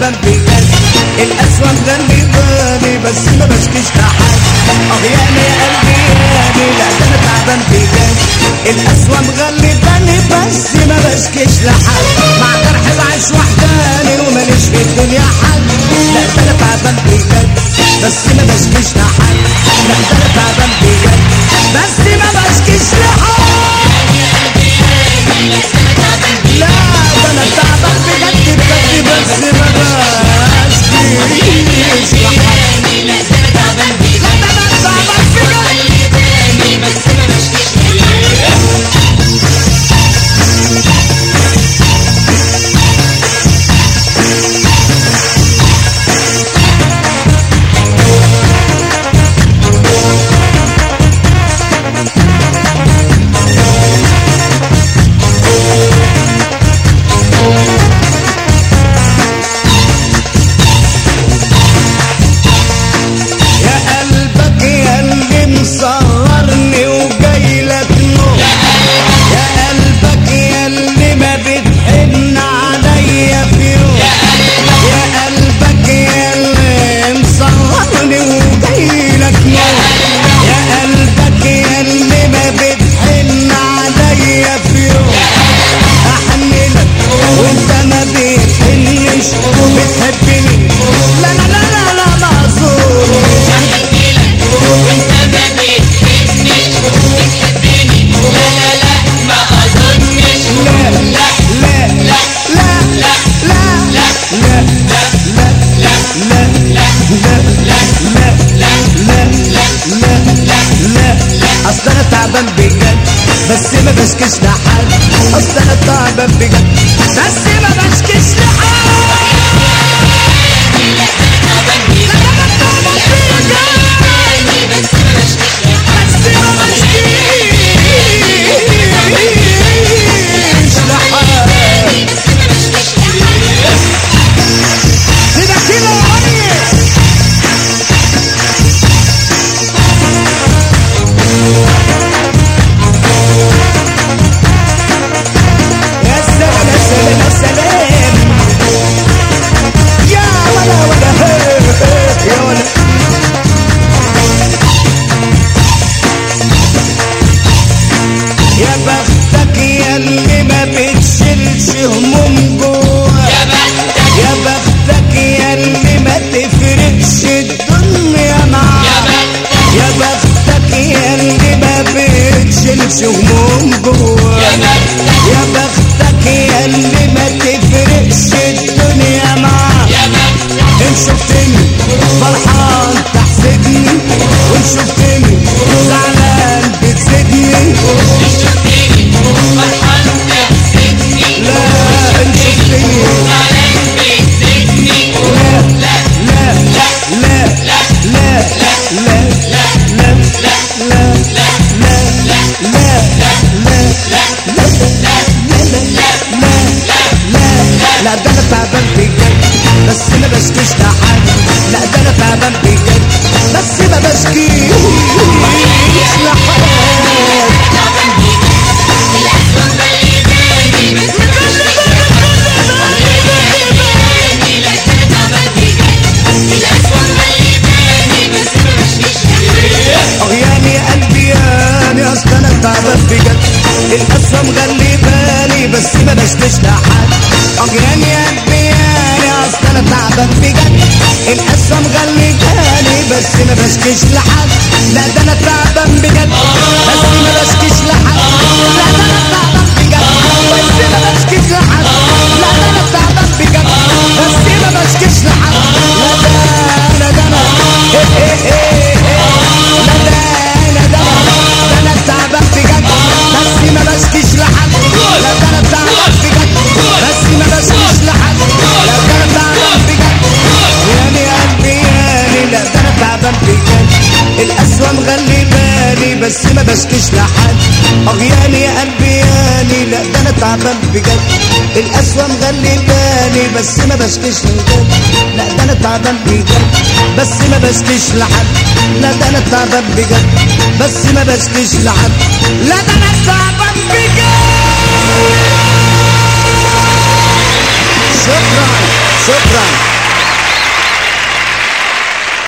تعبان بجد. القسوة مغلباني بس ما بشكيش لحد. يانا يا قلبي ياني، لا ده انا تعبان بجد. القسوة مغلباني بس ما بشكيش لحد. مع جرح بعيش وحداني وماليش في الدنيا حد. لا ده انا تعبان بجد بس ما بشكيش لحد. لا ده انا تعبان بجد بس ما بشكيش لحد. لا ده انا تعبان بجد بجد بس ما بشكيش لحد. مصغرني وجاي لك نور. يا قلبك يا اللي ما بتحن عليا في يوم. يا قلبك يا اللي مصغرني وجاي لك نور. يا قلبك يا اللي ما بتحن عليا في يوم. احن لك وانت ما بتحنش بتحبني. لا لا لا لا لا معذور. اصل انا تعبان بجد بس ما بشكيش لحد. اصل انا تعبان بجد بس ما بشكيش لحد. يا بختك يا اللي ما بتشيلش هموم جوا. يا بختك يا اللي ما تفرقش الدنيا معاك. يا بختك يا اللي ما بتشيلش هموم جوا. يا بختك يا اللي ما تفرقش الدنيا معاك. ان شفتني فرحان تحسدني وان شفتني زعلان بتزيدني. لا ده انا تعبان بجد بس ما بشكيش لحد. لا ده انا تعبان بجد بس ما بشكيش لحد. ياني يا قلبي ياني، اصل انا تعبان بجد. القسوة مغلباني بس ما بشكيش لحد. ياني يا قلبي ياني، اصل انا تعبان بجد. القسوة مغلباني بس ما بشكيش لحد. لا ده انا تعبان بجد بس ما بشكيش لحد. لا ده انا تعبان بجد بس ما بشكيش لحد. لا ده انا تعبان بجد بس ما بشكيش لحد. لا ده انا تعبان بجد بس ما بشكيش لحد. لا ده انا تعبان بجد بس ما بشكيش لحد. لا ده انا تعبان بجد ياني يا قلبي ياني. لا ده انا تعبان بجد. القسوة مغلباني بس ما بشكيش لحد. ياني يا قلبي ياني. لا ده انا تعبان بجد. القسوة مغلباني بس ما بشكيش لحد. لا ده انا تعبان بجد بس ما بشكيش لحد. لا ده انا تعبان بجد بس ما بشكيش لحد. لا ده انا تعبان بجد. شكرا.